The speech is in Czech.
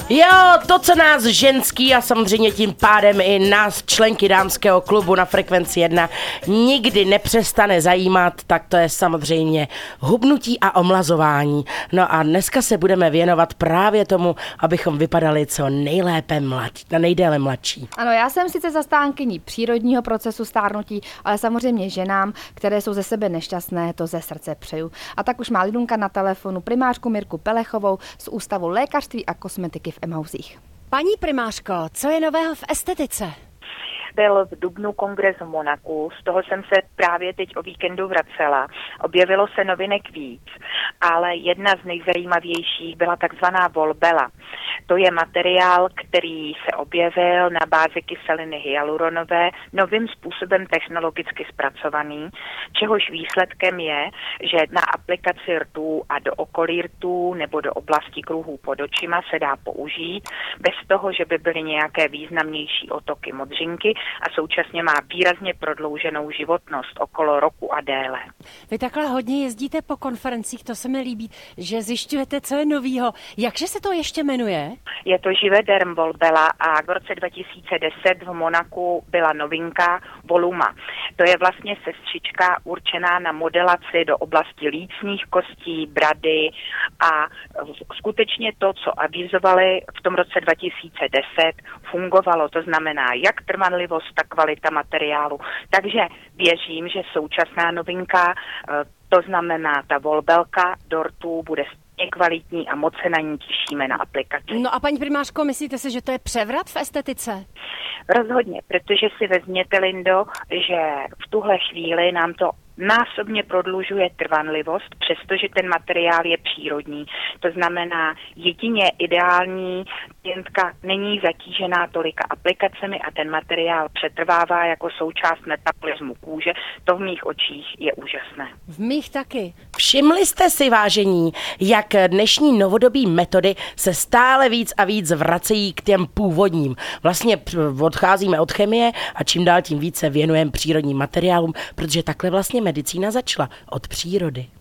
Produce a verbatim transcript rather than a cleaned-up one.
Jo, to, co nás ženský a samozřejmě tím pádem i nás členky dámského klubu na Frekvenci jedna nikdy nepřestane zajímat, tak to je samozřejmě hubnutí a omlazování. No a dneska se budeme věnovat právě tomu, abychom vypadali co nejlépe mladí, na nejdéle mladší. Ano, já jsem sice zastánkyní přírodního procesu stárnutí, ale samozřejmě ženám, které jsou ze sebe nešťastné, to ze srdce přeju. A tak už má Lidunka na telefonu primářku Mirku Pelechovou z Ústavu lékařství a kosmetiky v Emmausích. Paní primářko, co je nového v estetice? Byl v dubnu kongres v Monaku, z toho jsem se právě teď o víkendu vracela. Objevilo se novinek víc, ale jedna z nejzajímavějších byla takzvaná Volbella. To je materiál, který se objevil na bázi kyseliny hyaluronové, novým způsobem technologicky zpracovaný, čehož výsledkem je, že na aplikaci rtů a do okolí rtů nebo do oblasti kruhů pod očima se dá použít, bez toho, že by byly nějaké významnější otoky modřinky, a současně má výrazně prodlouženou životnost okolo roku a déle. Vy takhle hodně jezdíte po konferencích, to se mi líbí, že zjišťujete, co je novýho. Jakže se to ještě jmenuje? Je to Juvederm Volbella a v roce dva tisíce deset v Monaku byla novinka Voluma. To je vlastně sestřička určená na modelaci do oblasti lícních kostí, brady a skutečně to, co avizovali v tom roce dva tisíce deset, fungovalo. To znamená jak trvanlivost, tak kvalita materiálu. Takže věřím, že současná novinka, to znamená ta Volbelka do rtů, bude kvalitní a moc se na ní těšíme na aplikaci. No a paní primářko, myslíte si, že to je převrat v estetice? Rozhodně, protože si vezměte, Lindo, že v tuhle chvíli nám to násobně prodlužuje trvanlivost, přestože ten materiál je přírodní. To znamená, jedině ideální klientka není zatížená tolika aplikacemi a ten materiál přetrvává jako součást metabolismu kůže. To v mých očích je úžasné. V mých taky. Všimli jste si, vážení, jak dnešní novodobí metody se stále víc a víc vracejí k těm původním. Vlastně odcházíme od chemie a čím dál tím více věnujeme přírodním materiálům, protože takhle vlastně medicína začala od přírody.